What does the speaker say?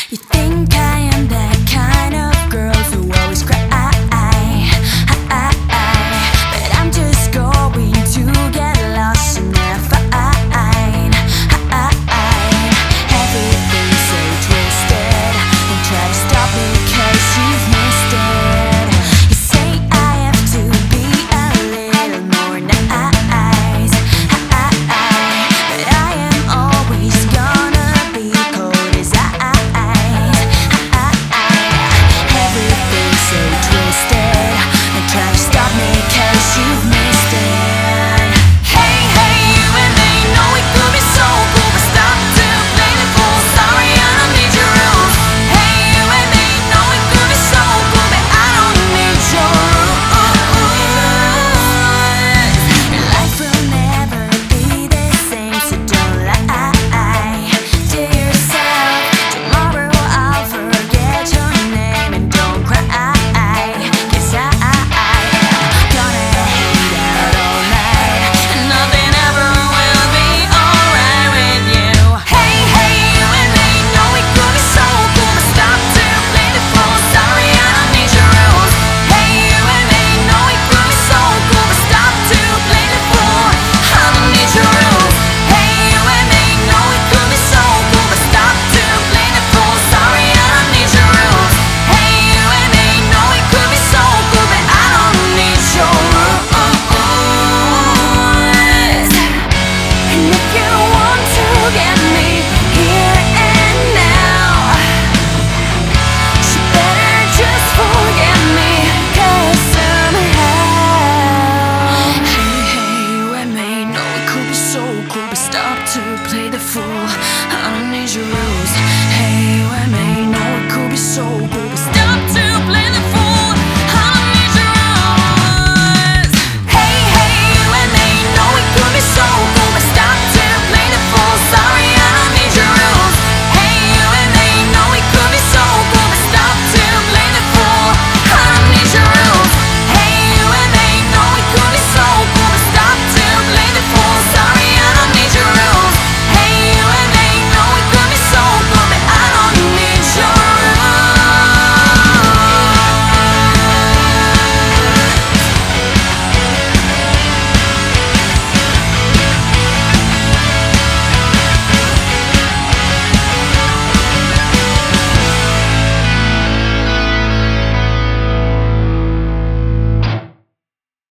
You think I am that kind of girl who always cry, but I'm just going to get lost in that find. Everything's so twisted, and try to stop me 'cause you've missed it. You say I have to be a little more nice, but I am always gonna be cold as ice. Everything's so twisted, and try to stop me 'cause you've missed it. Hey, hey, you and me know it could be so cool, but stop to play the fool. Sorry, I don't need your rules. Hey, you and me know it could be so cool, but I don't need your rules. Life will never be the same, so don't lie to yourself. Tomorrow I'll forget your name, and don't cry, 'cause I'm gonna hang out all night, and nothing ever will be alright with you. Hey, hey, you and me know it could be so cool, but stop to play the fool. Sorry, I don't need your rules. Hey, you and me know it could be so cool, but stop to play the fool. I don't need your rules. Hey, you and me know it could be so cool, but stop to play the fool. Sorry, I don't need your rules. Hey, you and me know it could be so cool, but I don't need your rules. And if you want to get me here and now, you better just forget me, 'cause somehow. Hey, hey, you and me know it could be so cool, but stop to play the fool. I don't need your rules. Hey, you and me know it could be so cool, but